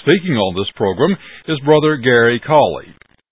Speaking on this program is Brother Gary Cawley.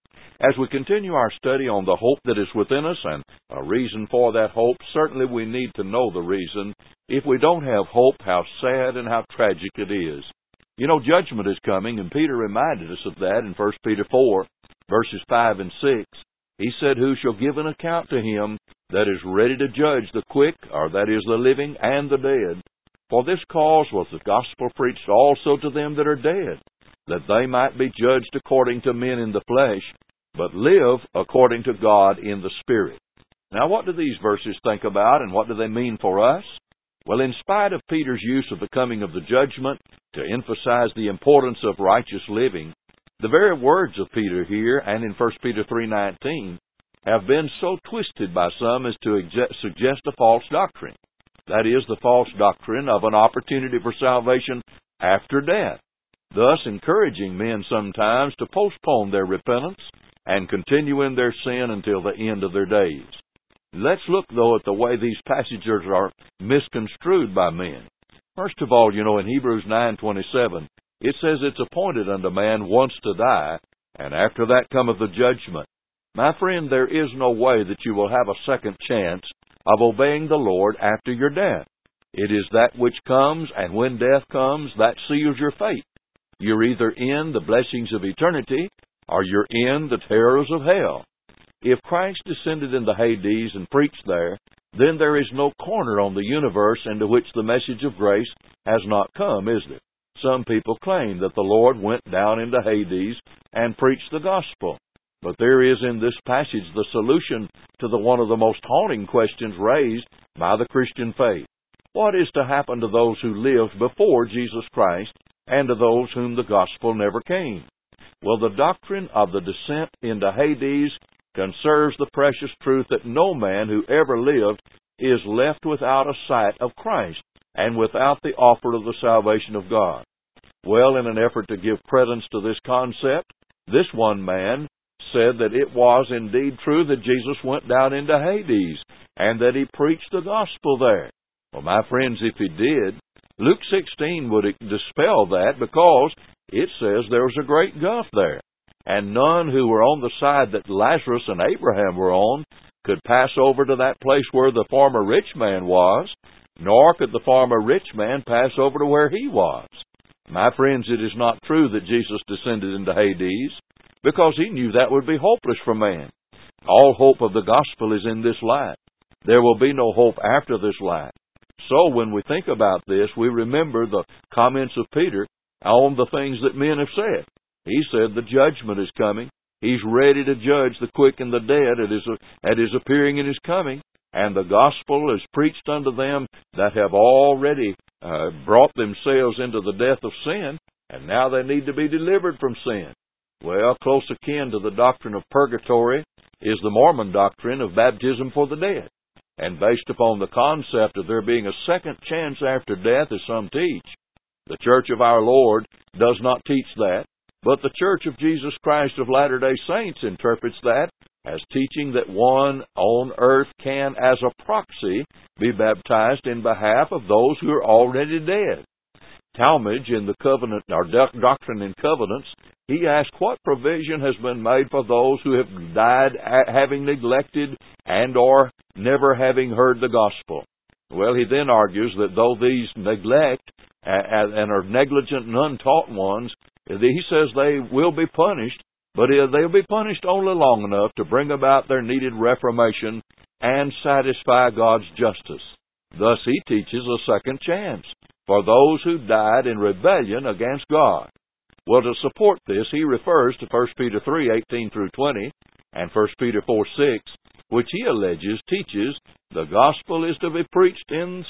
As we continue our study on the hope that is within us and a reason for that hope, certainly we need to know the reason. If we don't have hope, how sad and how tragic it is. You know, judgment is coming, and Peter reminded us of that in 1 Peter 4, verses 5 and 6. He said, "Who shall give an account to him that is ready to judge the quick, or that is the living and the dead? For this cause was the gospel preached also to them that are dead, that they might be judged according to men in the flesh, but live according to God in the Spirit." Now, what do these verses think about, and what do they mean for us? Well, in spite of Peter's use of the coming of the judgment to emphasize the importance of righteous living, the very words of Peter here and in 1 Peter 3:19 have been so twisted by some as to suggest a false doctrine. That is, the false doctrine of an opportunity for salvation after death, thus encouraging men sometimes to postpone their repentance and continue in their sin until the end of their days. Let's look, though, at the way these passages are misconstrued by men. First of all, you know, in Hebrews 9:27, it says it's appointed unto man once to die, and after that cometh the judgment. My friend, there is no way that you will have a second chance of obeying the Lord after your death. It is that which comes, and when death comes, that seals your fate. You're either in the blessings of eternity, or you're in the terrors of hell. If Christ descended into Hades and preached there, then there is no corner on the universe into which the message of grace has not come, is there? Some people claim that the Lord went down into Hades and preached the gospel. But there is in this passage the solution to one of the most haunting questions raised by the Christian faith. What is to happen to those who lived before Jesus Christ and to those whom the gospel never came? Well, the doctrine of the descent into Hades conserves the precious truth that no man who ever lived is left without a sight of Christ and without the offer of the salvation of God. Well, in an effort to give credence to this concept, this one man said that it was indeed true that Jesus went down into Hades and that he preached the gospel there. Well, my friends, if he did, Luke 16 would dispel that, because it says there was a great gulf there, and none who were on the side that Lazarus and Abraham were on could pass over to that place where the former rich man was, nor could the former rich man pass over to where he was. My friends, it is not true that Jesus descended into Hades, because he knew that would be hopeless for man. All hope of the gospel is in this life. There will be no hope after this life. So when we think about this, we remember the comments of Peter on the things that men have said. He said the judgment is coming. He's ready to judge the quick and the dead at his appearing and his coming. And the gospel is preached unto them that have already brought themselves into the death of sin, and now they need to be delivered from sin. Well, close akin to the doctrine of purgatory is the Mormon doctrine of baptism for the dead. And based upon the concept of there being a second chance after death, as some teach, the Church of our Lord does not teach that, but the Church of Jesus Christ of Latter-day Saints interprets that as teaching that one on earth can, as a proxy, be baptized in behalf of those who are already dead. Talmage, in the Covenant, or Doctrine and Covenants, he asks what provision has been made for those who have died having neglected and or never having heard the gospel. Well, he then argues that though these neglect and are negligent and untaught ones, he says they will be punished, but they'll be punished only long enough to bring about their needed reformation and satisfy God's justice. Thus he teaches a second chance for those who died in rebellion against God. Well, to support this, he refers to 1 Peter 3:18 through 20 and 1 Peter 4:6, which he alleges teaches the gospel is to be preached in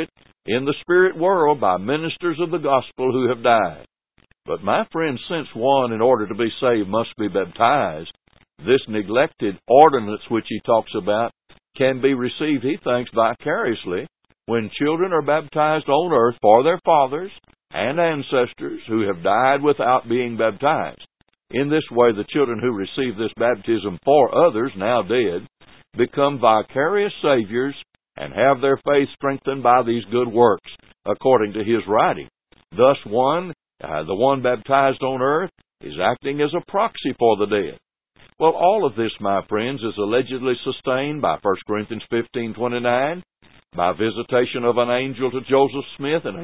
the spirit world by ministers of the gospel who have died. But my friend, since one, in order to be saved, must be baptized, this neglected ordinance which he talks about can be received, he thinks, vicariously when children are baptized on earth for their fathers and ancestors who have died without being baptized. In this way, the children who receive this baptism for others, now dead, become vicarious saviors and have their faith strengthened by these good works, according to his writing. Thus, one The one baptized on earth is acting as a proxy for the dead. Well, all of this, my friends, is allegedly sustained by 1 Corinthians 15:29, by visitation of an angel to Joseph Smith in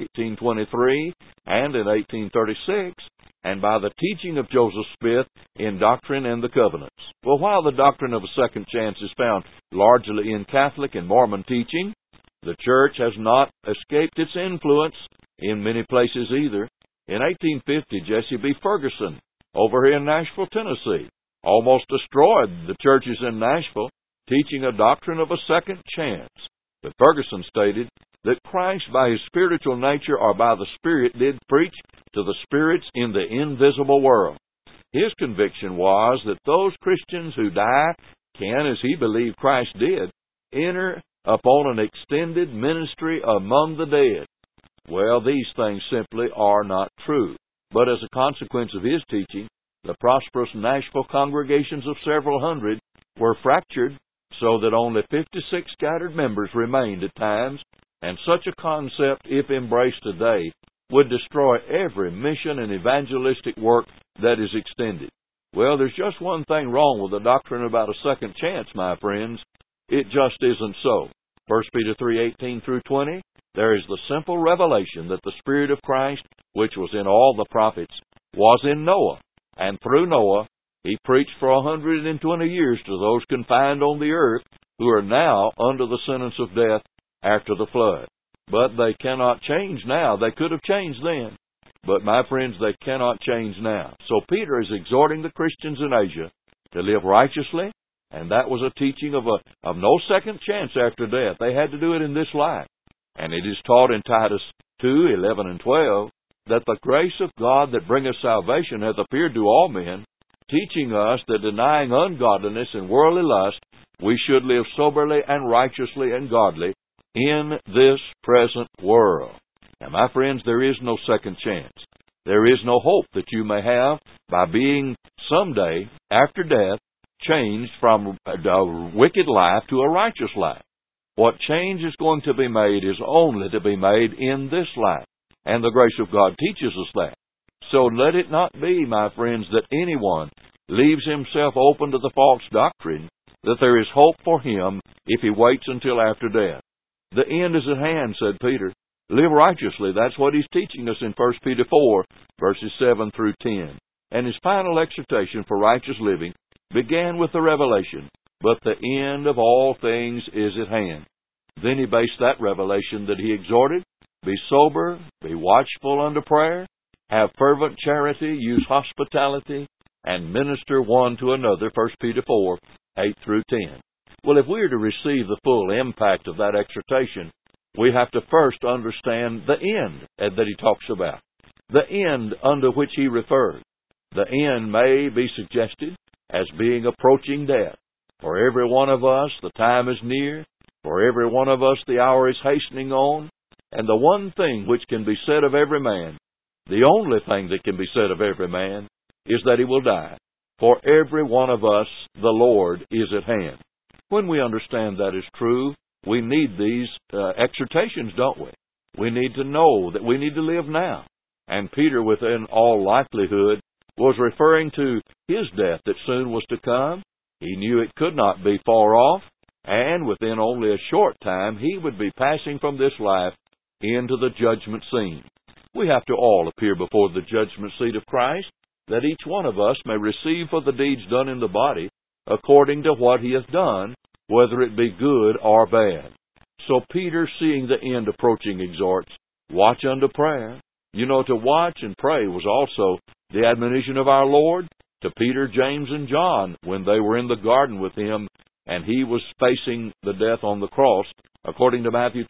1823 and in 1836, and by the teaching of Joseph Smith in Doctrine and the Covenants. Well, while the doctrine of a second chance is found largely in Catholic and Mormon teaching, the Church has not escaped its influence in many places either. In 1850, Jesse B. Ferguson, over here in Nashville, Tennessee, almost destroyed the churches in Nashville, teaching a doctrine of a second chance. But Ferguson stated that Christ, by His spiritual nature or by the Spirit, did preach to the spirits in the invisible world. His conviction was that those Christians who die can, as he believed Christ did, enter upon an extended ministry among the dead. Well, these things simply are not true. But as a consequence of his teaching, the prosperous Nashville congregations of several hundred were fractured so that only 56 scattered members remained at times, and such a concept, if embraced today, would destroy every mission and evangelistic work that is extended. Well, there's just one thing wrong with the doctrine about a second chance, my friends. It just isn't so. 1 Peter 3:18 through 20, there is the simple revelation that the Spirit of Christ, which was in all the prophets, was in Noah, and through Noah he preached for 120 years to those confined on the earth who are now under the sentence of death after the flood. But they cannot change now. They could have changed then. But, my friends, they cannot change now. So Peter is exhorting the Christians in Asia to live righteously, and that was a teaching of no second chance after death. They had to do it in this life. And it is taught in Titus 2:11 and 12, that the grace of God that bringeth salvation hath appeared to all men, teaching us that denying ungodliness and worldly lust, we should live soberly and righteously and godly in this present world. Now, my friends, there is no second chance. There is no hope that you may have by being someday, after death, changed from a wicked life to a righteous life. What change is going to be made is only to be made in this life. And the grace of God teaches us that. So let it not be, my friends, that anyone leaves himself open to the false doctrine that there is hope for him if he waits until after death. The end is at hand, said Peter. Live righteously. That's what he's teaching us in 1 Peter 4, verses 7 through 10. And his final exhortation for righteous living began with the revelation, but the end of all things is at hand. Then he based that revelation that he exhorted, be sober, be watchful unto prayer, have fervent charity, use hospitality, and minister one to another, 1 Peter 4, 8 through 10. Well, if we are to receive the full impact of that exhortation, we have to first understand the end that he talks about, the end unto which he referred. The end may be suggested as being approaching death. For every one of us, the time is near. For every one of us, the hour is hastening on. And the one thing which can be said of every man, the only thing that can be said of every man, is that he will die. For every one of us, the Lord is at hand. When we understand that is true, we need these exhortations, don't we? We need to know that we need to live now. And Peter, within all likelihood, was referring to his death that soon was to come. He knew it could not be far off, and within only a short time he would be passing from this life into the judgment scene. We have to all appear before the judgment seat of Christ, that each one of us may receive for the deeds done in the body according to what he hath done, whether it be good or bad. So Peter, seeing the end approaching, exhorts, watch unto prayer. You know, to watch and pray was also the admonition of our Lord to Peter, James, and John when they were in the garden with him and he was facing the death on the cross, according to Matthew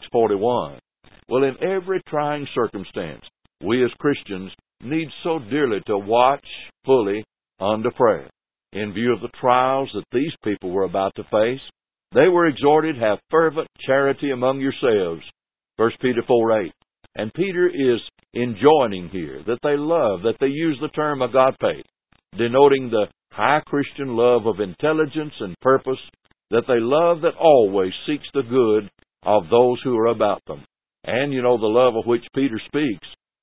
26:41. Well, in every trying circumstance, we as Christians need so dearly to watch fully unto prayer. In view of the trials that these people were about to face, they were exhorted, have fervent charity among yourselves, 1 Peter 4:8. And Peter is enjoining here that they love, that they use the term agape, denoting the high Christian love of intelligence and purpose, that they love that always seeks the good of those who are about them. And, you know, the love of which Peter speaks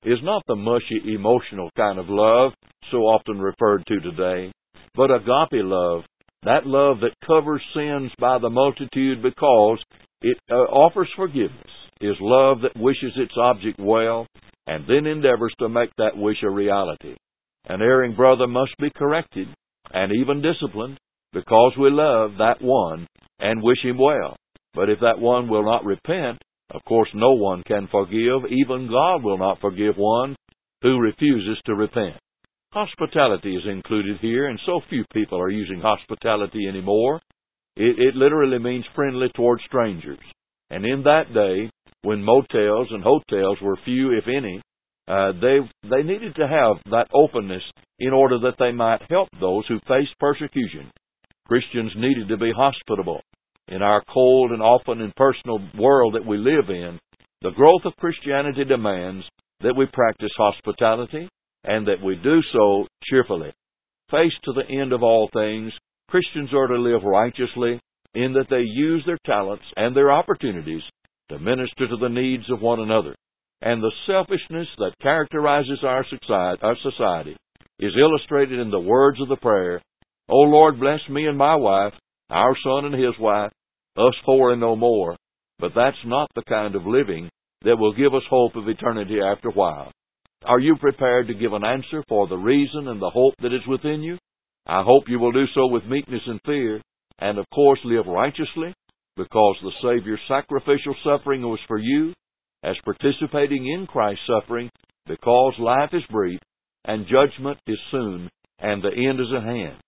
is not the mushy, emotional kind of love so often referred to today, but agape love, that love that covers sins by the multitude because it offers forgiveness, is love that wishes its object well and then endeavors to make that wish a reality. An erring brother must be corrected and even disciplined because we love that one and wish him well. But if that one will not repent, of course no one can forgive. Even God will not forgive one who refuses to repent. Hospitality is included here, and so few people are using hospitality anymore. It literally means friendly toward strangers. And in that day, when motels and hotels were few, if any, they needed to have that openness in order that they might help those who faced persecution. Christians needed to be hospitable. In our cold and often impersonal world that we live in, the growth of Christianity demands that we practice hospitality and that we do so cheerfully. Faced to the end of all things, Christians are to live righteously in that they use their talents and their opportunities to minister to the needs of one another. And the selfishness that characterizes our society is illustrated in the words of the prayer, "O Lord, bless me and my wife, our son and his wife, us four and no more." But that's not the kind of living that will give us hope of eternity after a while. Are you prepared to give an answer for the reason and the hope that is within you? I hope you will do so with meekness and fear, and of course live righteously, because the Savior's sacrificial suffering was for you, as participating in Christ's suffering, because life is brief, and judgment is soon, and the end is at hand.